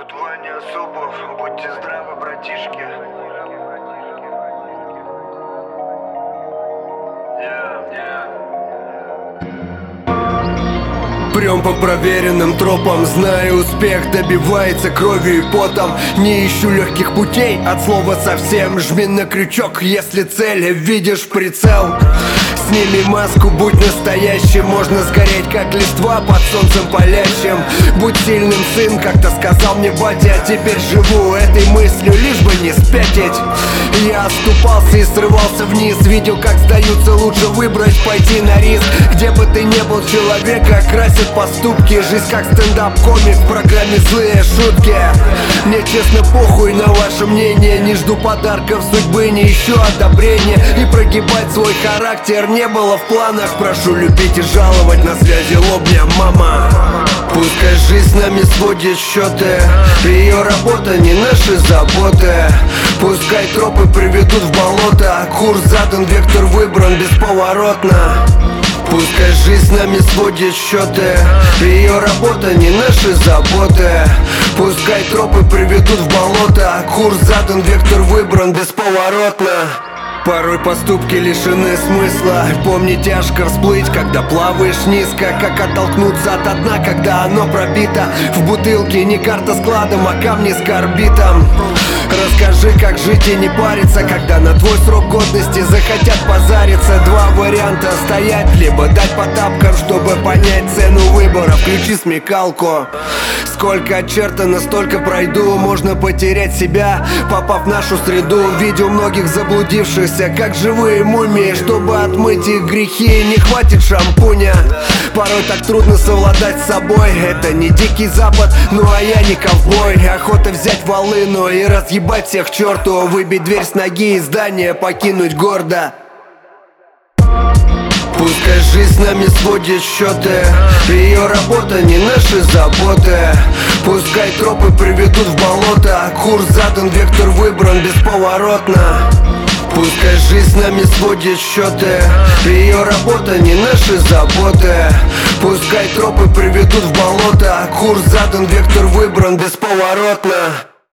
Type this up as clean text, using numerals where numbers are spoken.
Тут Ваня Зубов, будьте здравы, братишки. Прям по проверенным тропам, знаю, успех добивается кровью и потом. Не ищу легких путей, от слова совсем. Жми на крючок, если цель видишь в прицел. Сними маску, будь настоящим. Можно сгореть, как листва под солнцем палящим. Будь сильным, сын, как-то сказал мне батя. А теперь живу этой мыслью, лишь бы не спятить. Я оступался и срывался вниз. Видел, как сдаются, лучше выбрать, пойти на риск. Где бы ты не был, человека красит поступки. Жизнь как стендап-комик, в программе злые шутки. Мне честно похуй на ваше мнение. Не жду подарков судьбы, не ищу одобрения. И прогибать свой характер не было в планах. Прошу любить и жаловать, на связи лобня мама. Пускай жизнь с нами сводит счеты. Ее работа не наши заботы. Пускай тропы приведут в болото. Курс задан, вектор выбран бесповоротно. Пускай жизнь с нами сводит счеты. Ее работа не наши заботы. Пускай тропы приведут в болото. Курс задан, вектор выбран бесповоротно. Порой поступки лишены смысла. Помни, тяжко всплыть, когда плаваешь низко. Как оттолкнуться от дна, когда оно пробито. В бутылке не карта с кладом, а камни с карбитом. Расскажи, как жить и не париться, когда на твой срок годности захотят позариться. Два варианта: стоять, либо дать по тапкам, чтобы понять цену выбора. Включи смекалку. Сколько очертано, столько пройду. Можно потерять себя, попав в нашу среду. Видел многих заблудившихся, как живые мумии. Чтобы отмыть их грехи, не хватит шампуня. Порой так трудно совладать с собой. Это не дикий запад, ну а я не ковбой. Охота взять волыну и разъебать всех к черту. Выбить дверь с ноги и здание покинуть гордо. Пускай жизнь с нами сводит счеты. Ее работа не наши заботы. Пускай тропы приведут в болото. Курс задан, вектор выбран бесповоротно. Пускай жизнь с нами сводит счеты. Ее работа не наши заботы. Пускай тропы приведут в болото. Курс задан, вектор выбран бесповоротно.